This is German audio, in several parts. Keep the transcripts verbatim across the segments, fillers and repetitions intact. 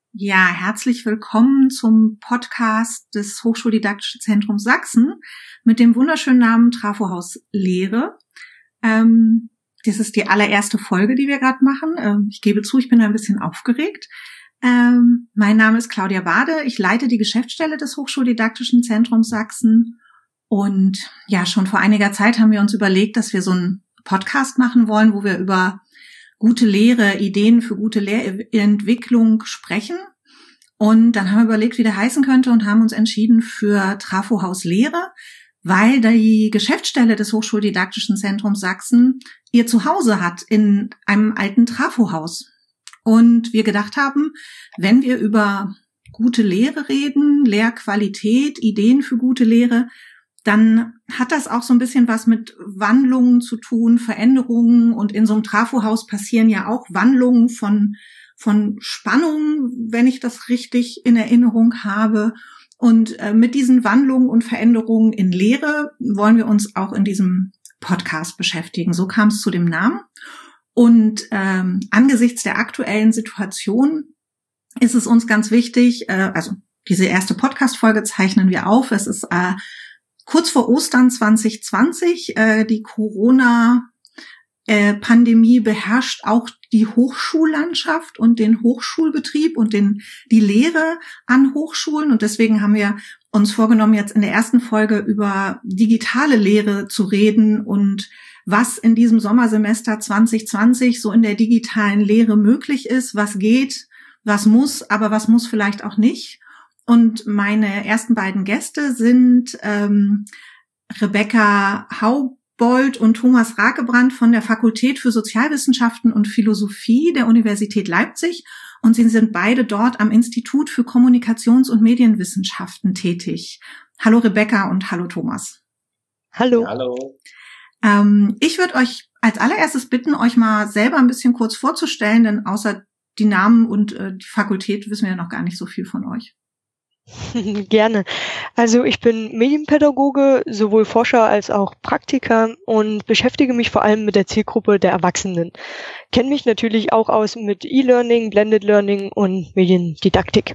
Ja, herzlich willkommen zum Podcast des Hochschuldidaktischen Zentrums Sachsen mit dem wunderschönen Namen Trafohaus Lehre. Ähm, das ist die allererste Folge, die wir gerade machen. Ähm, ich gebe zu, ich bin ein bisschen aufgeregt. Ähm, mein Name ist Claudia Bade. Ich leite die Geschäftsstelle des Hochschuldidaktischen Zentrums Sachsen. Und ja, schon vor einiger Zeit haben wir uns überlegt, dass wir so einen Podcast machen wollen, wo wir über gute Lehre, Ideen für gute Lehrentwicklung sprechen. Und dann haben wir überlegt, wie der heißen könnte und haben uns entschieden für Trafohaus Lehre, weil die Geschäftsstelle des Hochschuldidaktischen Zentrums Sachsen ihr Zuhause hat in einem alten Trafohaus. Und wir gedacht haben, wenn wir über gute Lehre reden, Lehrqualität, Ideen für gute Lehre, dann hat das auch so ein bisschen was mit Wandlungen zu tun, Veränderungen. Und in so einem Trafohaus passieren ja auch Wandlungen von, von Spannungen, wenn ich das richtig in Erinnerung habe. Und äh, mit diesen Wandlungen und Veränderungen in Lehre wollen wir uns auch in diesem Podcast beschäftigen. So kam es zu dem Namen. Und ähm, angesichts der aktuellen Situation ist es uns ganz wichtig, äh, also diese erste Podcast-Folge zeichnen wir auf. Es ist äh, kurz vor Ostern zwanzig zwanzig, äh, die Corona-Pandemie äh, beherrscht auch die Hochschullandschaft und den Hochschulbetrieb und den, die Lehre an Hochschulen. Und deswegen haben wir uns vorgenommen, jetzt in der ersten Folge über digitale Lehre zu reden und was in diesem Sommersemester zwanzig zwanzig so in der digitalen Lehre möglich ist, was geht, was muss, aber was muss vielleicht auch nicht. Und meine ersten beiden Gäste sind ähm, Rebecca Haubold und Thomas Rakebrand von der Fakultät für Sozialwissenschaften und Philosophie der Universität Leipzig. Und sie sind beide dort am Institut für Kommunikations- und Medienwissenschaften tätig. Hallo Rebecca und hallo Thomas. Hallo. Hallo. Ähm, ich würde euch als allererstes bitten, euch mal selber ein bisschen kurz vorzustellen, denn außer die Namen und äh, die Fakultät wissen wir ja noch gar nicht so viel von euch. Gerne. Also ich bin Medienpädagoge, sowohl Forscher als auch Praktiker und beschäftige mich vor allem mit der Zielgruppe der Erwachsenen. Kenne mich natürlich auch aus mit E-Learning, Blended Learning und Mediendidaktik.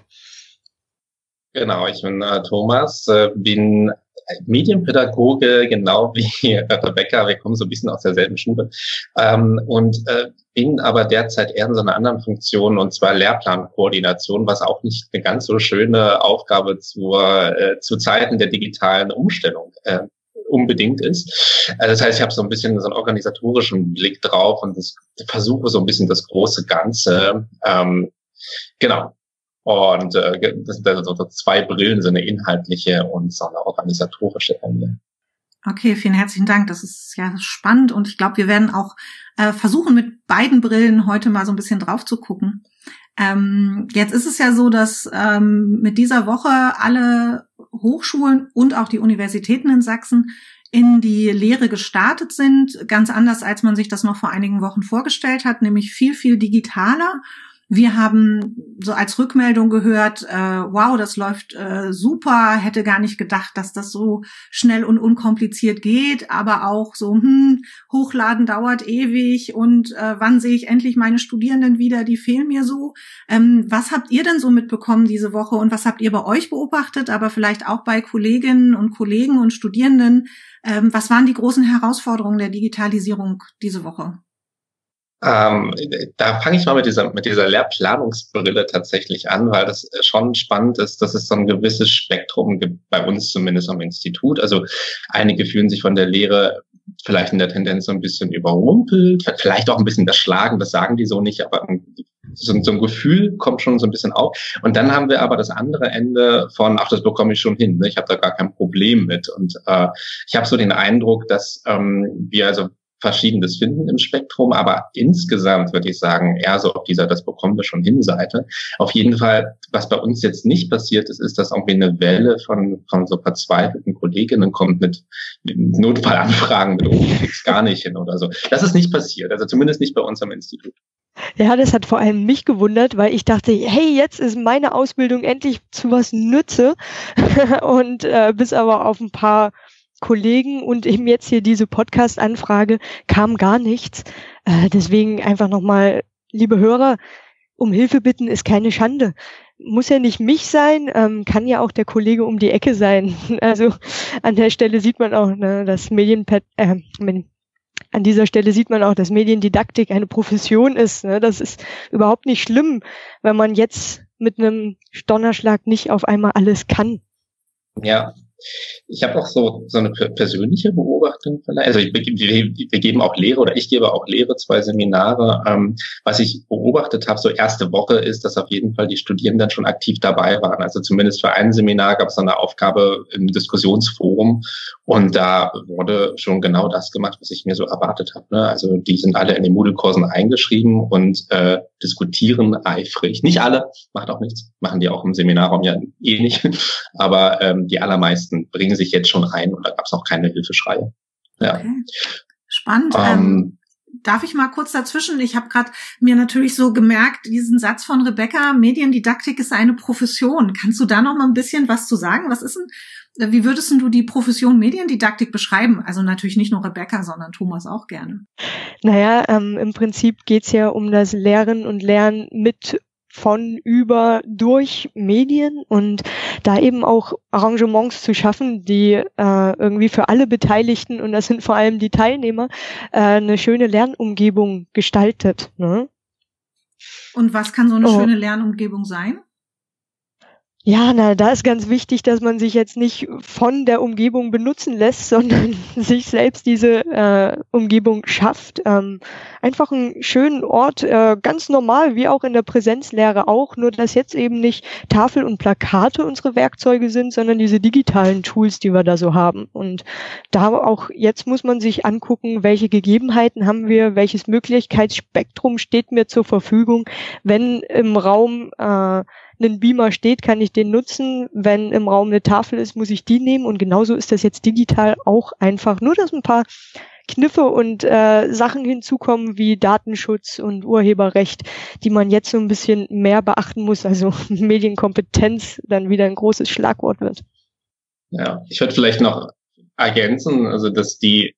Genau, ich bin äh, Thomas, äh, bin Medienpädagoge, genau wie Rebecca, wir kommen so ein bisschen aus derselben Schule, ähm, und äh, bin aber derzeit eher in so einer anderen Funktion, und zwar Lehrplankoordination, was auch nicht eine ganz so schöne Aufgabe zur, äh, zu Zeiten der digitalen Umstellung äh, unbedingt ist. Also das heißt, ich habe so ein bisschen so einen organisatorischen Blick drauf und das, versuche so ein bisschen das große Ganze, ähm, genau. Und äh, das sind also so zwei Brillen, so eine inhaltliche und so eine organisatorische Ebene. Okay, vielen herzlichen Dank. Das ist ja spannend und ich glaube, wir werden auch äh, versuchen, mit beiden Brillen heute mal so ein bisschen drauf zu gucken. Ähm, jetzt ist es ja so, dass ähm, mit dieser Woche alle Hochschulen und auch die Universitäten in Sachsen in die Lehre gestartet sind. Ganz anders, als man sich das noch vor einigen Wochen vorgestellt hat, nämlich viel, viel digitaler. Wir haben so als Rückmeldung gehört, äh, wow, das läuft äh, super, hätte gar nicht gedacht, dass das so schnell und unkompliziert geht, aber auch so, hm, Hochladen dauert ewig und äh, wann sehe ich endlich meine Studierenden wieder, die fehlen mir so. Ähm, was habt ihr denn so mitbekommen diese Woche und was habt ihr bei euch beobachtet, aber vielleicht auch bei Kolleginnen und Kollegen und Studierenden? Ähm, was waren die großen Herausforderungen der Digitalisierung diese Woche? Ähm, da fange ich mal mit dieser mit dieser Lehrplanungsbrille tatsächlich an, weil das schon spannend ist, dass es so ein gewisses Spektrum gibt, bei uns zumindest am Institut. Also einige fühlen sich von der Lehre vielleicht in der Tendenz so ein bisschen überrumpelt, vielleicht auch ein bisschen erschlagen, das sagen die so nicht, aber so, so ein Gefühl kommt schon so ein bisschen auf. Und dann haben wir aber das andere Ende von, ach, das bekomme ich schon hin, ne? Ich habe da gar kein Problem mit. Und äh, ich habe so den Eindruck, dass ähm, wir also Verschiedenes finden im Spektrum, aber insgesamt würde ich sagen, eher so auf dieser, das bekommen wir schon hin Seite. Auf jeden Fall, was bei uns jetzt nicht passiert ist, ist, dass irgendwie eine Welle von, von so verzweifelten Kolleginnen kommt mit Notfallanfragen, mit, oh, ich krieg's gar nicht hin oder so. Das ist nicht passiert, also zumindest nicht bei uns am Institut. Ja, das hat vor allem mich gewundert, weil ich dachte, hey, jetzt ist meine Ausbildung endlich zu was Nütze und äh, bis aber auf ein paar Kollegen und eben jetzt hier diese Podcast-Anfrage kam gar nichts. Äh, deswegen einfach nochmal, liebe Hörer, um Hilfe bitten ist keine Schande. Muss ja nicht mich sein, ähm, kann ja auch der Kollege um die Ecke sein. Also an der Stelle sieht man auch, ne, dass Medienpad, äh, an dieser Stelle sieht man auch, dass Mediendidaktik eine Profession ist. Ne? Das ist überhaupt nicht schlimm, wenn man jetzt mit einem Donnerschlag nicht auf einmal alles kann. Ja. Ich habe auch so so eine persönliche Beobachtung. Also ich, wir, wir geben auch Lehre oder ich gebe auch Lehre, zwei Seminare. Ähm, was ich beobachtet habe, so erste Woche ist, dass auf jeden Fall die Studierenden schon aktiv dabei waren. Also zumindest für ein Seminar gab es eine Aufgabe im Diskussionsforum und da wurde schon genau das gemacht, was ich mir so erwartet habe. Ne? Also die sind alle in den Moodle-Kursen eingeschrieben und äh, diskutieren eifrig. Nicht alle, macht auch nichts, machen die auch im Seminarraum ja eh nicht, aber ähm, die allermeisten bringen sich jetzt schon rein und da gab es auch keine Hilfeschreie. Ja. Okay. Spannend. Ähm, ähm, darf ich mal kurz dazwischen? Ich habe gerade mir natürlich so gemerkt, diesen Satz von Rebecca, Mediendidaktik ist eine Profession. Kannst du da noch mal ein bisschen was zu sagen? Was ist denn, wie würdest du die Profession Mediendidaktik beschreiben? Also natürlich nicht nur Rebecca, sondern Thomas auch gerne. Naja, ähm, im Prinzip geht's ja um das Lehren und Lernen mit von, über, durch Medien und da eben auch Arrangements zu schaffen, die äh, irgendwie für alle Beteiligten, und das sind vor allem die Teilnehmer, äh, eine schöne Lernumgebung gestaltet. Ne? Und was kann so eine oh. schöne Lernumgebung sein? Ja, na, da ist ganz wichtig, dass man sich jetzt nicht von der Umgebung benutzen lässt, sondern sich selbst diese äh, Umgebung schafft. Ähm, einfach einen schönen Ort, äh, ganz normal, wie auch in der Präsenzlehre auch, nur dass jetzt eben nicht Tafel und Plakate unsere Werkzeuge sind, sondern diese digitalen Tools, die wir da so haben. Und da auch jetzt muss man sich angucken, welche Gegebenheiten haben wir, welches Möglichkeitsspektrum steht mir zur Verfügung, wenn im Raum äh, ein Beamer steht, kann ich den nutzen. Wenn im Raum eine Tafel ist, muss ich die nehmen. Und genauso ist das jetzt digital auch einfach. Nur, dass ein paar Kniffe und äh, Sachen hinzukommen wie Datenschutz und Urheberrecht, die man jetzt so ein bisschen mehr beachten muss. Also Medienkompetenz dann wieder ein großes Schlagwort wird. Ja, ich würde vielleicht noch ergänzen, also dass die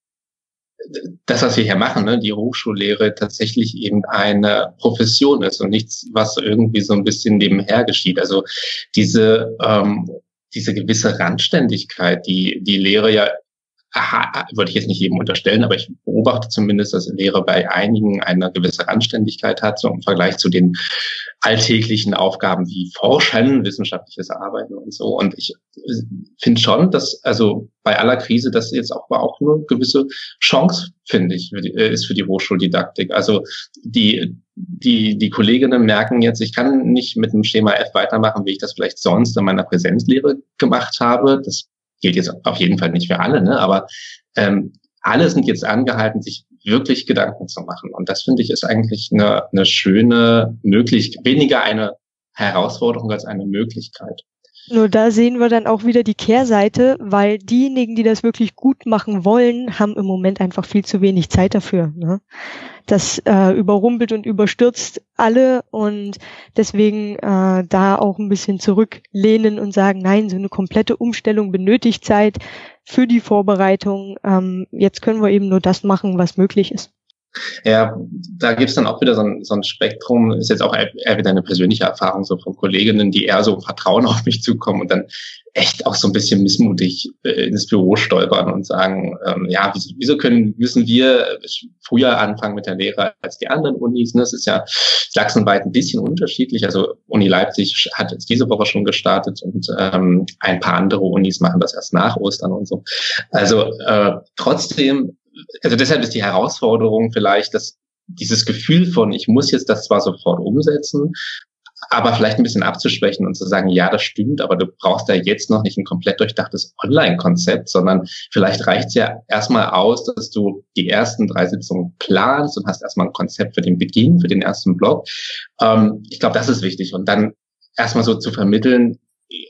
das, was wir hier machen, ne, die Hochschullehre tatsächlich eben eine Profession ist und nichts, was irgendwie so ein bisschen nebenher geschieht. Also diese ähm, diese gewisse Randständigkeit, die die Lehre ja, aha, würde ich jetzt nicht jedem unterstellen, aber ich beobachte zumindest, dass Lehre bei einigen eine gewisse Randständigkeit hat, so im Vergleich zu den alltäglichen Aufgaben wie Forschen, wissenschaftliches Arbeiten und so. Und ich finde schon, dass also bei aller Krise das jetzt auch war auch eine gewisse Chance, finde ich, für die, ist für die Hochschuldidaktik. Also die die die Kolleginnen merken jetzt, ich kann nicht mit dem Schema F weitermachen, wie ich das vielleicht sonst in meiner Präsenzlehre gemacht habe. Das gilt jetzt auf jeden Fall nicht für alle, ne? Aber ähm, alle sind jetzt angehalten, sich wirklich Gedanken zu machen. Und das, finde ich, ist eigentlich eine, eine schöne Möglichkeit, weniger eine Herausforderung als eine Möglichkeit. Nur da sehen wir dann auch wieder die Kehrseite, weil diejenigen, die das wirklich gut machen wollen, haben im Moment einfach viel zu wenig Zeit dafür. Ne? Das äh, überrumpelt und überstürzt alle und deswegen äh, da auch ein bisschen zurücklehnen und sagen, nein, so eine komplette Umstellung benötigt Zeit für die Vorbereitung. Ähm, jetzt können wir eben nur das machen, was möglich ist. Ja, da gibt's dann auch wieder so ein, so ein Spektrum, ist jetzt auch eher wieder eine persönliche Erfahrung so von Kolleginnen, die eher so Vertrauen auf mich zukommen und dann echt auch so ein bisschen missmutig äh, ins Büro stolpern und sagen, ähm, ja, wieso, wieso können, müssen wir früher anfangen mit der Lehre als die anderen Unis? Ne? Das ist ja sachsenweit ein bisschen unterschiedlich. Also Uni Leipzig hat jetzt diese Woche schon gestartet und ähm, ein paar andere Unis machen das erst nach Ostern und so. Also äh, trotzdem, also deshalb ist die Herausforderung vielleicht, dass dieses Gefühl von, ich muss jetzt das zwar sofort umsetzen, aber vielleicht ein bisschen abzuschwächen und zu sagen, ja, das stimmt, aber du brauchst da jetzt noch nicht ein komplett durchdachtes Online-Konzept, sondern vielleicht reicht es ja erstmal aus, dass du die ersten drei Sitzungen planst und hast erstmal ein Konzept für den Beginn, für den ersten Block. Ähm, ich glaube, das ist wichtig. Und dann erstmal so zu vermitteln,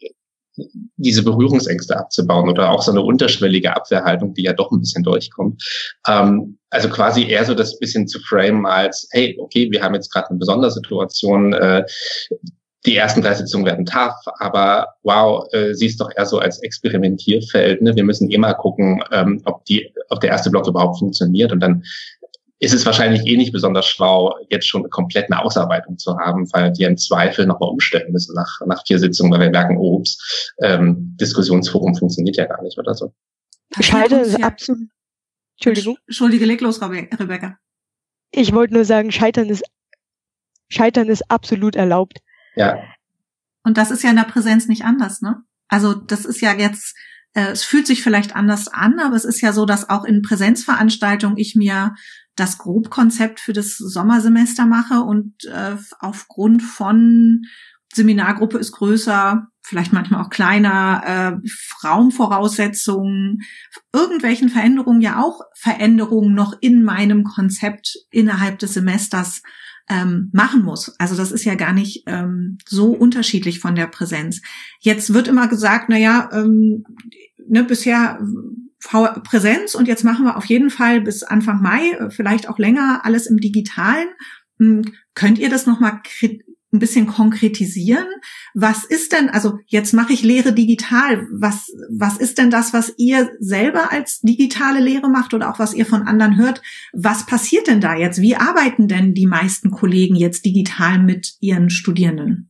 diese Berührungsängste abzubauen oder auch so eine unterschwellige Abwehrhaltung, die ja doch ein bisschen durchkommt. Ähm, also quasi eher so das bisschen zu framen als, hey, okay, wir haben jetzt gerade eine besondere Situation, äh, die ersten drei Sitzungen werden tough, aber wow, äh, siehst doch eher so als Experimentierfeld, ne? Wir müssen immer gucken, ähm, ob die, ob der erste Block überhaupt funktioniert und dann ist es wahrscheinlich eh nicht besonders schlau, jetzt schon komplett eine Ausarbeitung zu haben, weil wir im Zweifel nochmal umstellen müssen nach, nach vier Sitzungen, weil wir merken, oh, ups, ähm, Diskussionsforum funktioniert ja gar nicht oder so. Scheitern ist absolut, Entschuldigung. Entschuldige, leg los, Rebecca. Ich wollte nur sagen, Scheitern ist, Scheitern ist absolut erlaubt. Ja. Und das ist ja in der Präsenz nicht anders, ne? Also das ist ja jetzt, äh, es fühlt sich vielleicht anders an, aber es ist ja so, dass auch in Präsenzveranstaltungen ich mir das Grobkonzept für das Sommersemester mache und äh, aufgrund von Seminargruppe ist größer, vielleicht manchmal auch kleiner, äh, Raumvoraussetzungen, irgendwelchen Veränderungen ja auch Veränderungen noch in meinem Konzept innerhalb des Semesters ähm, machen muss. Also das ist ja gar nicht ähm, so unterschiedlich von der Präsenz. Jetzt wird immer gesagt, na ja, ähm, ne, bisher V- Präsenz und jetzt machen wir auf jeden Fall bis Anfang Mai, vielleicht auch länger, alles im Digitalen. Hm, könnt ihr das nochmal kri- ein bisschen konkretisieren? Was ist denn, also jetzt mache ich Lehre digital, was was ist denn das, was ihr selber als digitale Lehre macht oder auch was ihr von anderen hört? Was passiert denn da jetzt? Wie arbeiten denn die meisten Kollegen jetzt digital mit ihren Studierenden?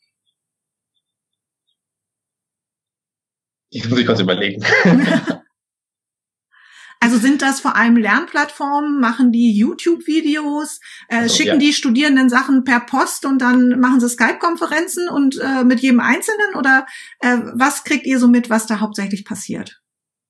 Ich muss ich kurz überlegen. Also sind das vor allem Lernplattformen, machen die YouTube-Videos, äh, also, schicken ja. die Studierenden Sachen per Post und dann machen sie Skype-Konferenzen und äh, mit jedem Einzelnen oder äh, was kriegt ihr so mit, was da hauptsächlich passiert?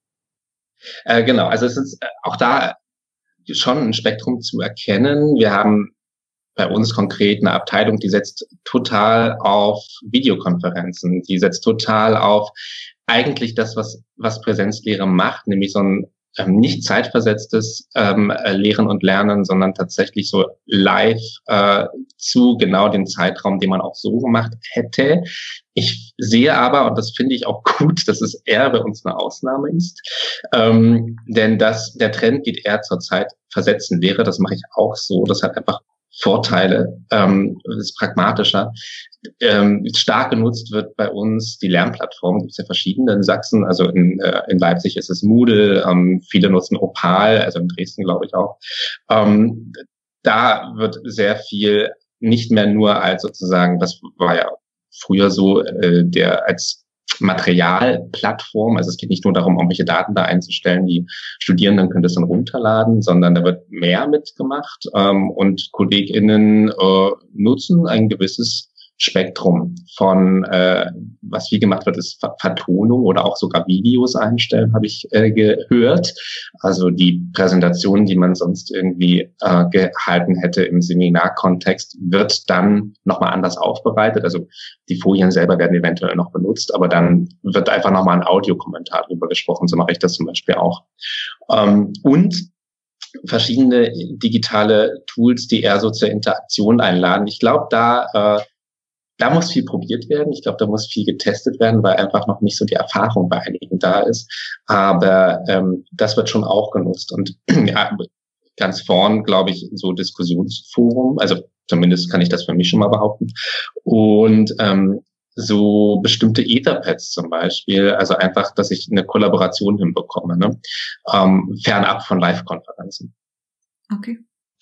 Äh, genau, also es ist auch da schon ein Spektrum zu erkennen. Wir haben bei uns konkret eine Abteilung, die setzt total auf Videokonferenzen, die setzt total auf eigentlich das, was, was Präsenzlehre macht, nämlich so ein ähm, nicht zeitversetztes ähm, Lehren und Lernen, sondern tatsächlich so live äh, zu genau dem Zeitraum, den man auch so gemacht hätte. Ich sehe aber, und das finde ich auch gut, dass es eher bei uns eine Ausnahme ist, ähm, denn das, der Trend geht eher zur Zeit versetzten Lehre, das mache ich auch so, das hat einfach Vorteile, ähm, ist pragmatischer. Ähm, stark genutzt wird bei uns die Lernplattform, gibt es ja verschiedene in Sachsen, also in, äh, in Leipzig ist es Moodle, ähm, viele nutzen Opal, also in Dresden glaube ich auch. Ähm, da wird sehr viel nicht mehr nur als sozusagen, das war ja früher so, äh, der als Materialplattform, also es geht nicht nur darum, irgendwelche Daten da einzustellen, die Studierenden können das dann runterladen, sondern da wird mehr mitgemacht ähm, und KollegInnen äh, nutzen ein gewisses Spektrum von, äh, was viel gemacht wird, ist Vertonung oder auch sogar Videos einstellen, habe ich äh, gehört. Also die Präsentation, die man sonst irgendwie äh, gehalten hätte im Seminarkontext, wird dann nochmal anders aufbereitet. Also die Folien selber werden eventuell noch benutzt, aber dann wird einfach nochmal ein Audiokommentar drüber gesprochen. So mache ich das zum Beispiel auch. Ähm, und verschiedene digitale Tools, die eher so zur Interaktion einladen. Ich glaube, da äh, Da muss viel probiert werden. Ich glaube, da muss viel getestet werden, weil einfach noch nicht so die Erfahrung bei einigen da ist. Aber ähm, das wird schon auch genutzt. Und ja, ganz vorn, glaube ich, so Diskussionsforum. Also zumindest kann ich das für mich schon mal behaupten. Und ähm, so bestimmte Etherpads zum Beispiel. Also einfach, dass ich eine Kollaboration hinbekomme, ne? Ähm, fernab von Live-Konferenzen. Okay.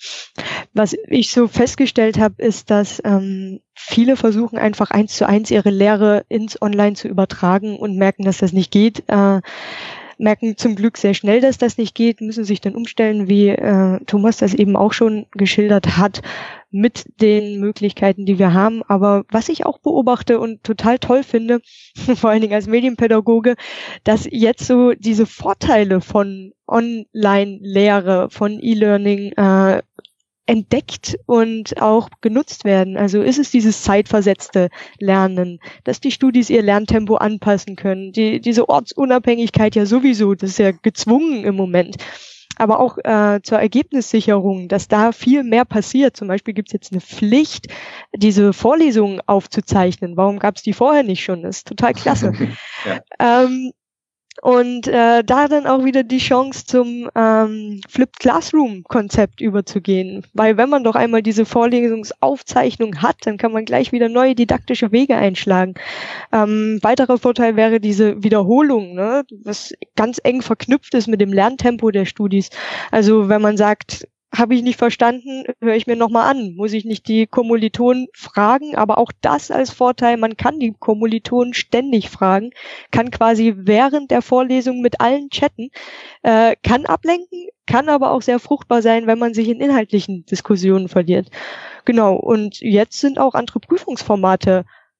Was ich so festgestellt habe, ist, dass ähm, viele versuchen einfach eins zu eins ihre Lehre ins Online zu übertragen und merken, dass das nicht geht. Äh, merken zum Glück sehr schnell, dass das nicht geht, müssen sich dann umstellen, wie äh, Thomas das eben auch schon geschildert hat, mit den Möglichkeiten, die wir haben. Aber was ich auch beobachte und total toll finde, vor allen Dingen als Medienpädagoge, dass jetzt so diese Vorteile von Online-Lehre, von E-Learning äh, entdeckt und auch genutzt werden. Also ist es dieses zeitversetzte Lernen, dass die Studis ihr Lerntempo anpassen können, die, diese Ortsunabhängigkeit ja sowieso, das ist ja gezwungen im Moment, aber auch äh, zur Ergebnissicherung, dass da viel mehr passiert. Zum Beispiel gibt es jetzt eine Pflicht, diese Vorlesungen aufzuzeichnen. Warum gab es die vorher nicht schon? Das ist total klasse. Ja. Ähm, Und äh, da dann auch wieder die Chance zum ähm, Flipped Classroom-Konzept überzugehen. Weil wenn man doch einmal diese Vorlesungsaufzeichnung hat, dann kann man gleich wieder neue didaktische Wege einschlagen. Ähm, weiterer Vorteil wäre diese Wiederholung, ne, was ganz eng verknüpft ist mit dem Lerntempo der Studis. Also wenn man sagt, habe ich nicht verstanden, höre ich mir nochmal an. Muss ich nicht die Kommilitonen fragen, aber auch das als Vorteil, man kann die Kommilitonen ständig fragen, kann quasi während der Vorlesung mit allen chatten, äh, kann ablenken, kann aber auch sehr fruchtbar sein, wenn man sich in inhaltlichen Diskussionen verliert. Genau, und jetzt sind auch andere Prüfungsformate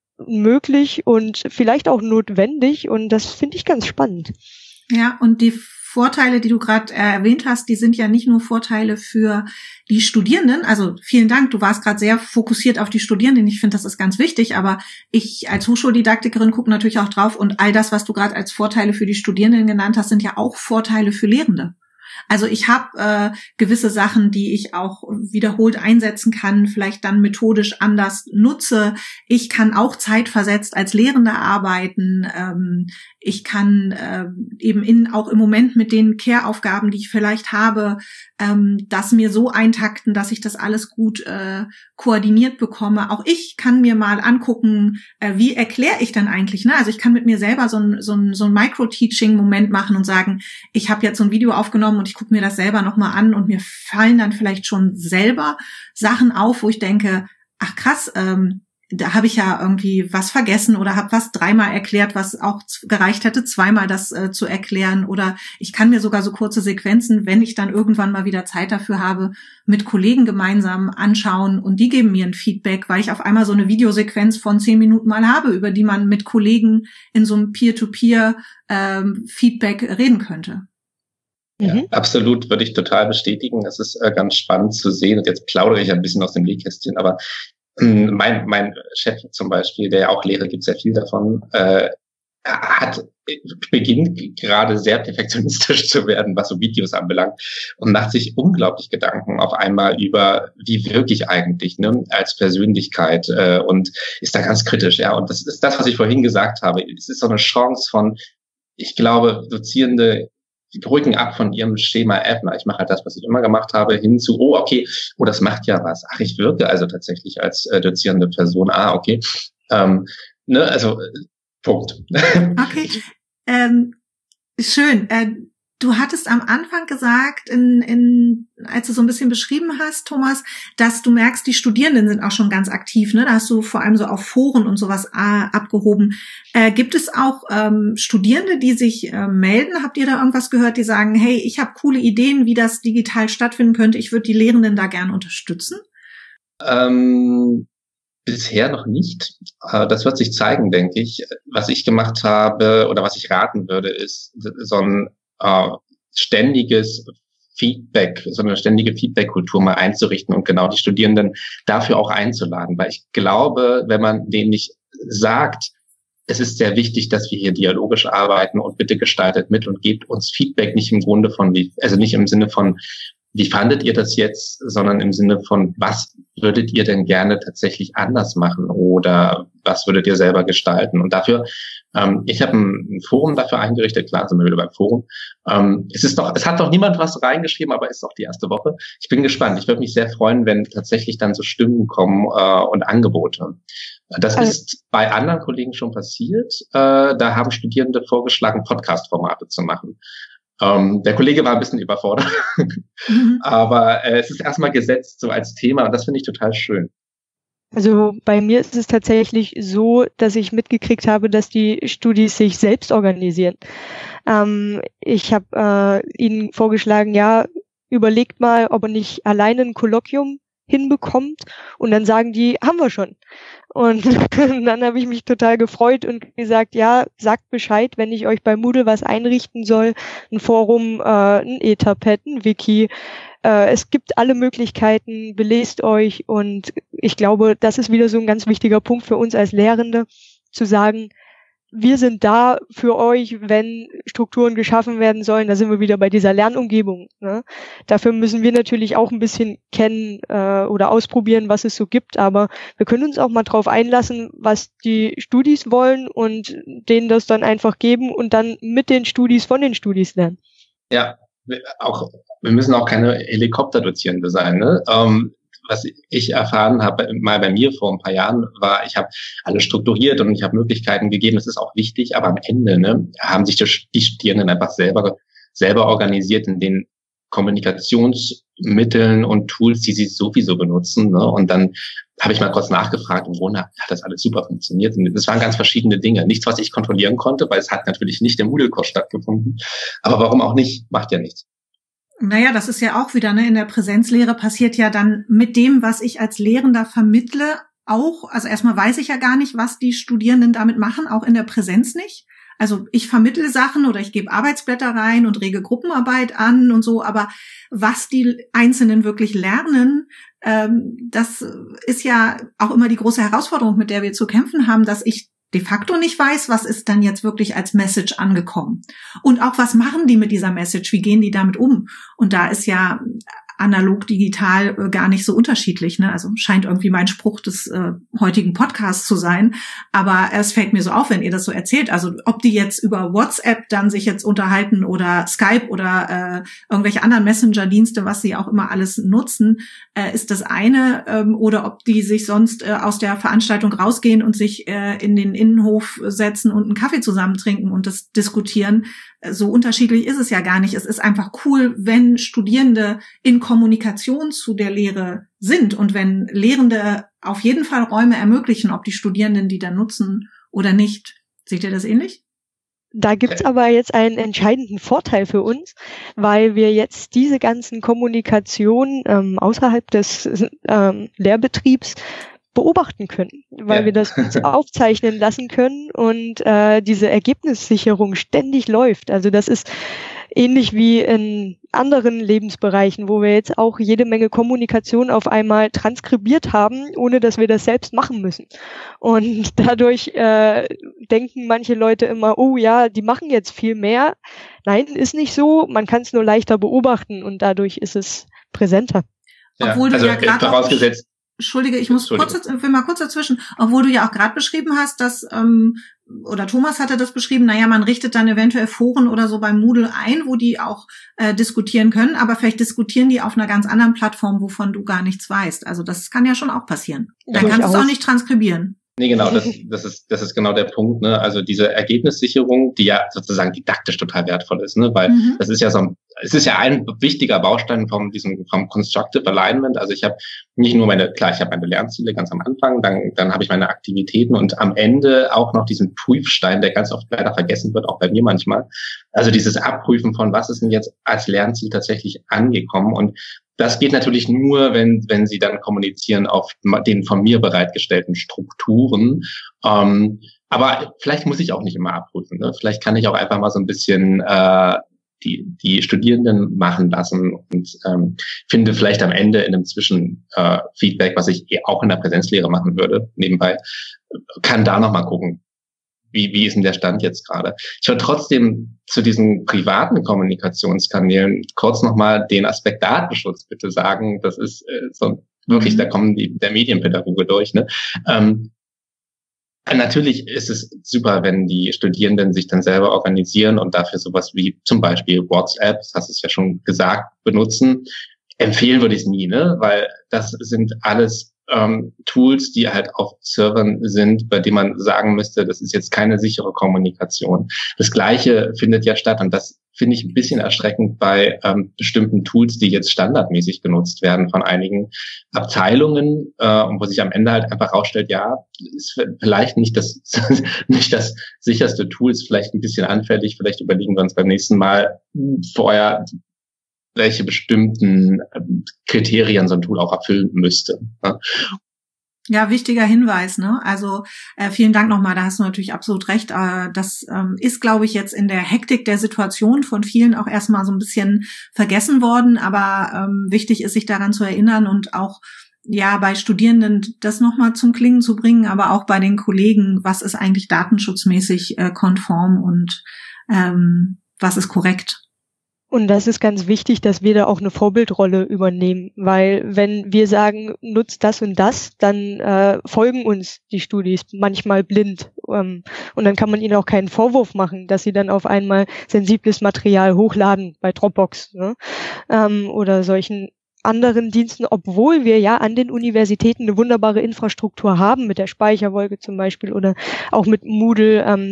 möglich und vielleicht auch notwendig und das finde ich ganz spannend. Ja, und die Vorteile, die du gerade äh, erwähnt hast, die sind ja nicht nur Vorteile für die Studierenden. Also vielen Dank, du warst gerade sehr fokussiert auf die Studierenden. Ich finde, das ist ganz wichtig, aber ich als Hochschuldidaktikerin gucke natürlich auch drauf und all das, was du gerade als Vorteile für die Studierenden genannt hast, sind ja auch Vorteile für Lehrende. Also ich habe äh, gewisse Sachen, die ich auch wiederholt einsetzen kann, vielleicht dann methodisch anders nutze. Ich kann auch zeitversetzt als Lehrende arbeiten. Ähm, ich kann äh, eben in auch im Moment mit den Care-Aufgaben, die ich vielleicht habe, ähm, das mir so eintakten, dass ich das alles gut äh, koordiniert bekomme. Auch ich kann mir mal angucken, äh, wie erkläre ich dann eigentlich. Ne? Also ich kann mit mir selber so ein, so ein, so ein Micro-Teaching-Moment machen und sagen, ich habe jetzt so ein Video aufgenommen und ich gucke mir das selber nochmal an und mir fallen dann vielleicht schon selber Sachen auf, wo ich denke, ach krass, ähm, da habe ich ja irgendwie was vergessen oder habe was dreimal erklärt, was auch gereicht hätte, zweimal das äh, zu erklären. Oder ich kann mir sogar so kurze Sequenzen, wenn ich dann irgendwann mal wieder Zeit dafür habe, mit Kollegen gemeinsam anschauen und die geben mir ein Feedback, weil ich auf einmal so eine Videosequenz von zehn Minuten mal habe, über die man mit Kollegen in so einem Peer-to-Peer ähm, Feedback reden könnte. Ja, mhm. Absolut, würde ich total bestätigen. Das ist äh, ganz spannend zu sehen. Und jetzt plaudere ich ein bisschen aus dem Nähkästchen, aber Mein, mein Chef zum Beispiel, der ja auch Lehre gibt, sehr viel davon, äh, hat beginnt gerade sehr perfektionistisch zu werden, was so Videos anbelangt und macht sich unglaublich Gedanken auf einmal über, wie wirke ich eigentlich, ne, als Persönlichkeit äh, und ist da ganz kritisch, ja. Und das ist das, was ich vorhin gesagt habe. Es ist so eine Chance von, ich glaube, Dozierende rücken ab von ihrem Schema F, na, ich mache halt das, was ich immer gemacht habe, hin zu, oh, okay, oh, das macht ja was. Ach, ich wirke also tatsächlich als äh, dozierende Person. Ah, okay. Ähm, ne, also, äh, Punkt. Okay, ähm, schön. Äh, du hattest am Anfang gesagt, in, in, als du so ein bisschen beschrieben hast, Thomas, dass du merkst, die Studierenden sind auch schon ganz aktiv, ne? Da hast du vor allem so auf Foren und sowas äh, abgehoben. Äh, gibt es auch ähm, Studierende, die sich äh, melden? Habt ihr da irgendwas gehört, die sagen, hey, ich habe coole Ideen, wie das digital stattfinden könnte, ich würde die Lehrenden da gerne unterstützen? Ähm, bisher noch nicht. Äh, das wird sich zeigen, denke ich. Was ich gemacht habe oder was ich raten würde, ist so ein Uh, ständiges Feedback, so eine ständige Feedback-Kultur mal einzurichten und genau die Studierenden dafür auch einzuladen. Weil ich glaube, wenn man denen nicht sagt, es ist sehr wichtig, dass wir hier dialogisch arbeiten und bitte gestaltet mit und gebt uns Feedback nicht im Grunde von, wie, also nicht im Sinne von, wie fandet ihr das jetzt, sondern im Sinne von, was würdet ihr denn gerne tatsächlich anders machen oder was würdet ihr selber gestalten? Und dafür, ähm, ich habe ein, ein Forum dafür eingerichtet, klar sind wir wieder beim Forum. Ähm, es ist doch, es hat doch niemand was reingeschrieben, aber es ist auch die erste Woche. Ich bin gespannt. Ich würde mich sehr freuen, wenn tatsächlich dann so Stimmen kommen äh, und Angebote. Das also, ist bei anderen Kollegen schon passiert. Äh, da haben Studierende vorgeschlagen, Podcast-Formate zu machen. Um, der Kollege war ein bisschen überfordert, mhm. aber äh, es ist erstmal gesetzt so als Thema und das finde ich total schön. Also bei mir ist es tatsächlich so, dass ich mitgekriegt habe, dass die Studis sich selbst organisieren. Ähm, ich habe äh, ihnen vorgeschlagen, ja, überlegt mal, ob ihr nicht alleine ein Kolloquium hinbekommt und dann sagen die, haben wir schon. Und dann habe ich mich total gefreut und gesagt, ja, sagt Bescheid, wenn ich euch bei Moodle was einrichten soll, ein Forum, äh, ein Etherpad, ein Wiki. Äh, es gibt alle Möglichkeiten, belest euch und ich glaube, das ist wieder so ein ganz wichtiger Punkt für uns als Lehrende, zu sagen, wir sind da für euch, wenn Strukturen geschaffen werden sollen. Da sind wir wieder bei dieser Lernumgebung. Ne? Dafür müssen wir natürlich auch ein bisschen kennen äh, oder ausprobieren, was es so gibt. Aber wir können uns auch mal drauf einlassen, was die Studis wollen und denen das dann einfach geben und dann mit den Studis von den Studis lernen. Ja, auch wir müssen auch keine Helikopterdozierende sein. Ne? Ähm, was ich erfahren habe, mal bei mir vor ein paar Jahren, war, ich habe alles strukturiert und ich habe Möglichkeiten gegeben, das ist auch wichtig, aber am Ende ne, haben sich die Studierenden einfach selber selber organisiert in den Kommunikations- Mitteln und Tools, die sie sowieso benutzen. Ne? Und dann habe ich mal kurz nachgefragt, und wonach hat das alles super funktioniert. Und das waren ganz verschiedene Dinge. Nichts, was ich kontrollieren konnte, weil es hat natürlich nicht im Moodle-Kurs stattgefunden. Aber warum auch nicht? Macht ja nichts. Naja, das ist ja auch wieder, ne, in der Präsenzlehre passiert ja dann mit dem, was ich als Lehrender vermittle, auch, also erstmal weiß ich ja gar nicht, was die Studierenden damit machen, auch in der Präsenz nicht. Also ich vermittle Sachen oder ich gebe Arbeitsblätter rein und rege Gruppenarbeit an und so, aber was die Einzelnen wirklich lernen, ähm, das ist ja auch immer die große Herausforderung, mit der wir zu kämpfen haben, dass ich de facto nicht weiß, was ist dann jetzt wirklich als Message angekommen. Und auch, was machen die mit dieser Message? Wie gehen die damit um? Und da ist ja analog, digital äh, gar nicht so unterschiedlich, ne? Also scheint irgendwie mein Spruch des äh, heutigen Podcasts zu sein. Aber es fällt mir so auf, wenn ihr das so erzählt. Also ob die jetzt über WhatsApp dann sich jetzt unterhalten oder Skype oder äh, irgendwelche anderen Messenger-Dienste, was sie auch immer alles nutzen, äh, ist das eine. Ähm, oder ob die sich sonst äh, aus der Veranstaltung rausgehen und sich äh, in den Innenhof setzen und einen Kaffee zusammen trinken und das diskutieren. So unterschiedlich ist es ja gar nicht. Es ist einfach cool, wenn Studierende in Kommunikation zu der Lehre sind und wenn Lehrende auf jeden Fall Räume ermöglichen, ob die Studierenden die dann nutzen oder nicht. Seht ihr das ähnlich? Da gibt's aber jetzt einen entscheidenden Vorteil für uns, weil wir jetzt diese ganzen Kommunikationen ähm, außerhalb des ähm, Lehrbetriebs beobachten können, weil ja. wir das aufzeichnen lassen können und äh, diese Ergebnissicherung ständig läuft. Also das ist ähnlich wie in anderen Lebensbereichen, wo wir jetzt auch jede Menge Kommunikation auf einmal transkribiert haben, ohne dass wir das selbst machen müssen. Und dadurch äh, denken manche Leute immer, oh ja, die machen jetzt viel mehr. Nein, ist nicht so. Man kann es nur leichter beobachten und dadurch ist es präsenter. Ja, Obwohl du also ja gerade vorausgesetzt. Entschuldige, ich muss kurz, will mal kurz dazwischen, obwohl du ja auch gerade beschrieben hast, dass, ähm, oder Thomas hatte das beschrieben, naja, man richtet dann eventuell Foren oder so beim Moodle ein, wo die auch äh, diskutieren können, aber vielleicht diskutieren die auf einer ganz anderen Plattform, wovon du gar nichts weißt. Also das kann ja schon auch passieren. Dann ja, kannst du es auch nicht transkribieren. Nee, genau, das, das ist, das ist genau der Punkt, ne? Also diese Ergebnissicherung, die ja sozusagen didaktisch total wertvoll ist, ne? Weil mhm. das ist ja so ein, es ist ja ein wichtiger Baustein vom, diesem, vom Constructive Alignment. Also ich habe nicht nur meine, klar, ich habe meine Lernziele ganz am Anfang, dann, dann habe ich meine Aktivitäten und am Ende auch noch diesen Prüfstein, der ganz oft leider vergessen wird, auch bei mir manchmal. Also dieses Abprüfen von, was ist denn jetzt als Lernziel tatsächlich angekommen, und das geht natürlich nur, wenn wenn sie dann kommunizieren auf den von mir bereitgestellten Strukturen. Ähm, aber vielleicht muss ich auch nicht immer abprüfen. Ne? Vielleicht kann ich auch einfach mal so ein bisschen äh, die die Studierenden machen lassen und ähm, finde vielleicht am Ende in einem Zwischenfeedback, äh, was ich auch in der Präsenzlehre machen würde, nebenbei, kann da nochmal gucken. Wie, wie ist denn der Stand jetzt gerade? Ich würde trotzdem zu diesen privaten Kommunikationskanälen kurz nochmal den Aspekt Datenschutz bitte sagen. Das ist äh, so wirklich, da kommen die, der Medienpädagoge durch. Ne? Ähm, natürlich ist es super, wenn die Studierenden sich dann selber organisieren und dafür sowas wie zum Beispiel WhatsApp, das hast du es ja schon gesagt, benutzen. Empfehlen würde ich es nie, ne? Weil das sind alles Ähm, Tools, die halt auf Servern sind, bei denen man sagen müsste, das ist jetzt keine sichere Kommunikation. Das Gleiche findet ja statt, und das finde ich ein bisschen erschreckend bei ähm, bestimmten Tools, die jetzt standardmäßig genutzt werden von einigen Abteilungen, äh, und wo sich am Ende halt einfach rausstellt, ja, ist vielleicht nicht das nicht das sicherste Tool, ist vielleicht ein bisschen anfällig, vielleicht überlegen wir uns beim nächsten Mal vorher, welche bestimmten Kriterien so ein Tool auch erfüllen müsste. Ne? Ja, wichtiger Hinweis, ne? Also äh, vielen Dank nochmal, da hast du natürlich absolut recht. Äh, das ähm, ist, glaube ich, jetzt in der Hektik der Situation von vielen auch erstmal so ein bisschen vergessen worden, aber ähm, wichtig ist, sich daran zu erinnern und auch ja bei Studierenden das nochmal zum Klingen zu bringen, aber auch bei den Kollegen, was ist eigentlich datenschutzmäßig äh, konform und ähm, was ist korrekt. Und das ist ganz wichtig, dass wir da auch eine Vorbildrolle übernehmen, weil wenn wir sagen, nutzt das und das, dann äh, folgen uns die Studis manchmal blind. Ähm, und dann kann man ihnen auch keinen Vorwurf machen, dass sie dann auf einmal sensibles Material hochladen bei Dropbox, ne? ähm, oder solchen anderen Diensten, obwohl wir ja an den Universitäten eine wunderbare Infrastruktur haben, mit der Speicherwolke zum Beispiel oder auch mit Moodle, ähm,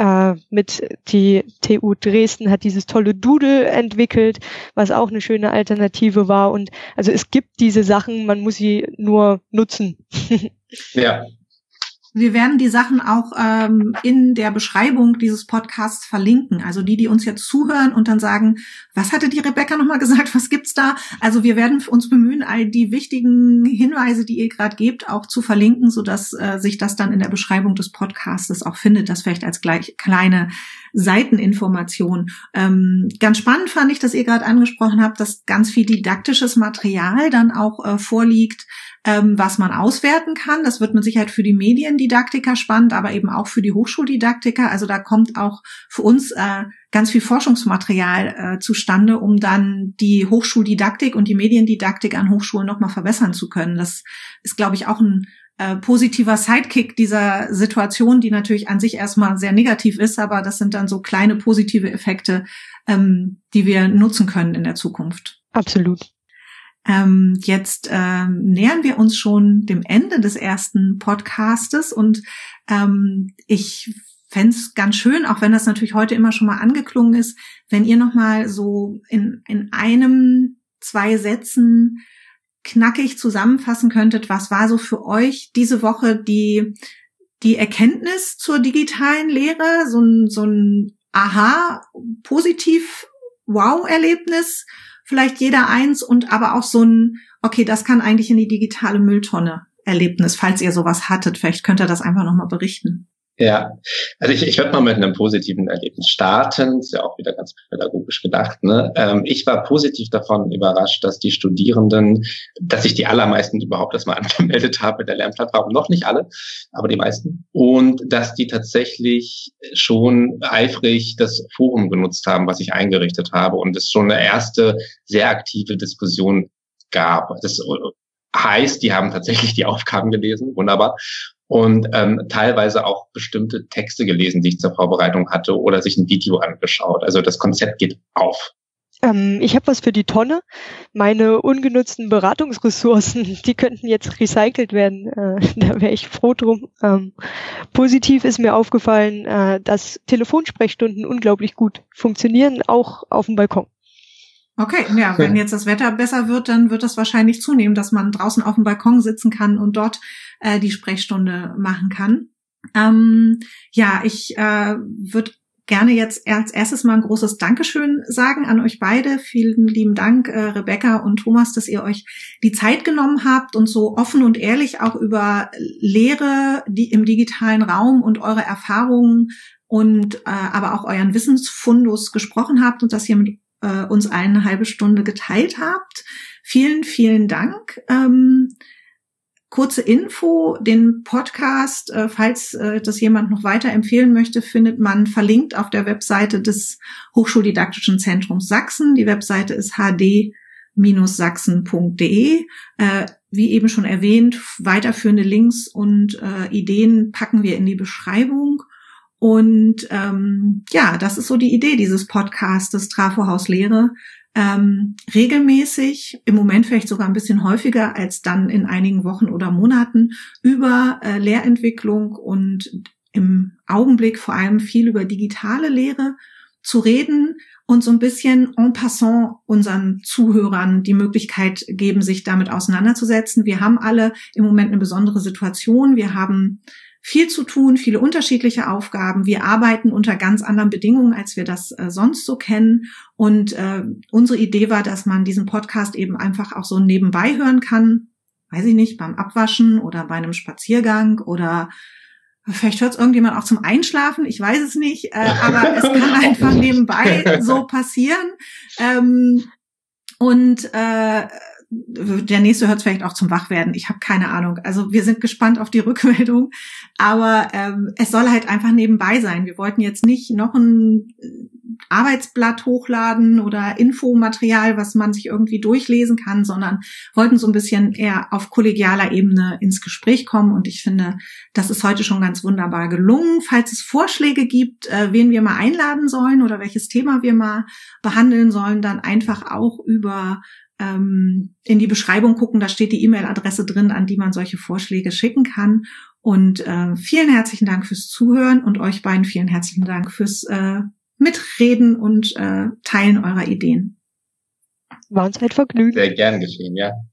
äh, mit die T U Dresden hat dieses tolle Doodle entwickelt, was auch eine schöne Alternative war. Und also es gibt diese Sachen, man muss sie nur nutzen. Ja. Wir werden die Sachen auch ähm, in der Beschreibung dieses Podcasts verlinken. Also die, die uns jetzt zuhören und dann sagen, was hatte die Rebecca nochmal gesagt, was gibt's da? Also wir werden uns bemühen, all die wichtigen Hinweise, die ihr gerade gebt, auch zu verlinken, sodass äh, sich das dann in der Beschreibung des Podcastes auch findet. Das vielleicht als gleich kleine Seiteninformation. Ähm, ganz spannend fand ich, dass ihr gerade angesprochen habt, dass ganz viel didaktisches Material dann auch äh, vorliegt, ähm, was man auswerten kann. Das wird mit Sicherheit für die Mediendidaktiker spannend, aber eben auch für die Hochschuldidaktiker. Also da kommt auch für uns äh, ganz viel Forschungsmaterial äh, zustande, um dann die Hochschuldidaktik und die Mediendidaktik an Hochschulen nochmal verbessern zu können. Das ist, glaube ich, auch ein äh, positiver Sidekick dieser Situation, die natürlich an sich erstmal sehr negativ ist, aber das sind dann so kleine positive Effekte, ähm, die wir nutzen können in der Zukunft. Absolut. Ähm, jetzt ähm, nähern wir uns schon dem Ende des ersten Podcastes und ähm, ich fände es ganz schön, auch wenn das natürlich heute immer schon mal angeklungen ist, wenn ihr nochmal so in, in einem, zwei Sätzen knackig zusammenfassen könntet, was war so für euch diese Woche die, die Erkenntnis zur digitalen Lehre, so ein, so ein Aha-Positiv-Wow-Erlebnis, vielleicht jeder eins und aber auch so ein, okay, das kann eigentlich in die digitale Mülltonne Erlebnis, falls ihr sowas hattet. Vielleicht könnt ihr das einfach nochmal berichten. Ja, also ich, ich würde mal mit einem positiven Erlebnis starten. Ist ja auch wieder ganz pädagogisch gedacht, ne? Ähm, ich war positiv davon überrascht, dass die Studierenden, dass sich die allermeisten überhaupt erstmal angemeldet haben mit der Lernplattform. Noch nicht alle, aber die meisten. Und dass die tatsächlich schon eifrig das Forum genutzt haben, was ich eingerichtet habe. Und es schon eine erste sehr aktive Diskussion gab. Das heißt, die haben tatsächlich die Aufgaben gelesen. Wunderbar. Und ähm, teilweise auch bestimmte Texte gelesen, die ich zur Vorbereitung hatte oder sich ein Video angeschaut. Also das Konzept geht auf. Ähm, ich habe was für die Tonne. Meine ungenutzten Beratungsressourcen, die könnten jetzt recycelt werden. Äh, da wäre ich froh drum. Ähm, positiv ist mir aufgefallen, äh, dass Telefonsprechstunden unglaublich gut funktionieren, auch auf dem Balkon. Okay, ja, wenn jetzt das Wetter besser wird, dann wird das wahrscheinlich zunehmen, dass man draußen auf dem Balkon sitzen kann und dort äh, die Sprechstunde machen kann. Ähm, ja, ich äh, würde gerne jetzt als erstes mal ein großes Dankeschön sagen an euch beide. Vielen lieben Dank, äh, Rebecca und Thomas, dass ihr euch die Zeit genommen habt und so offen und ehrlich auch über Lehre die im digitalen Raum und eure Erfahrungen und äh, aber auch euren Wissensfundus gesprochen habt und das hier mit äh, uns eine halbe Stunde geteilt habt. Vielen, vielen Dank. Ähm, kurze Info, den Podcast, äh, falls äh, das jemand noch weiterempfehlen möchte, findet man verlinkt auf der Webseite des Hochschuldidaktischen Zentrums Sachsen. Die Webseite ist h d Sachsen punkt de. Äh, wie eben schon erwähnt, weiterführende Links und äh, Ideen packen wir in die Beschreibung. Und ähm, ja, das ist so die Idee dieses Podcasts, des Trafohaus Lehre. Ähm, regelmäßig, im Moment vielleicht sogar ein bisschen häufiger als dann in einigen Wochen oder Monaten, über äh, Lehrentwicklung und im Augenblick vor allem viel über digitale Lehre zu reden und so ein bisschen en passant unseren Zuhörern die Möglichkeit geben, sich damit auseinanderzusetzen. Wir haben alle im Moment eine besondere Situation. Wir haben viel zu tun, viele unterschiedliche Aufgaben. Wir arbeiten unter ganz anderen Bedingungen, als wir das äh, sonst so kennen. Und äh, unsere Idee war, dass man diesen Podcast eben einfach auch so nebenbei hören kann. Weiß ich nicht, beim Abwaschen oder bei einem Spaziergang oder vielleicht hört es irgendjemand auch zum Einschlafen. Ich weiß es nicht, äh, aber es kann einfach nebenbei so passieren. Ähm, und äh, der nächste hört es vielleicht auch zum Wachwerden. Ich habe keine Ahnung. Also wir sind gespannt auf die Rückmeldung. Aber ähm, es soll halt einfach nebenbei sein. Wir wollten jetzt nicht noch ein Arbeitsblatt hochladen oder Infomaterial, was man sich irgendwie durchlesen kann, sondern wollten so ein bisschen eher auf kollegialer Ebene ins Gespräch kommen. Und ich finde, das ist heute schon ganz wunderbar gelungen. Falls es Vorschläge gibt, äh, wen wir mal einladen sollen oder welches Thema wir mal behandeln sollen, dann einfach auch über ähm, in die Beschreibung gucken, da steht die E-Mail-Adresse drin, an die man solche Vorschläge schicken kann. Und äh, vielen herzlichen Dank fürs Zuhören und euch beiden vielen herzlichen Dank fürs äh, Mitreden und äh, Teilen eurer Ideen. War uns ein Vergnügen. Sehr gern geschehen, ja.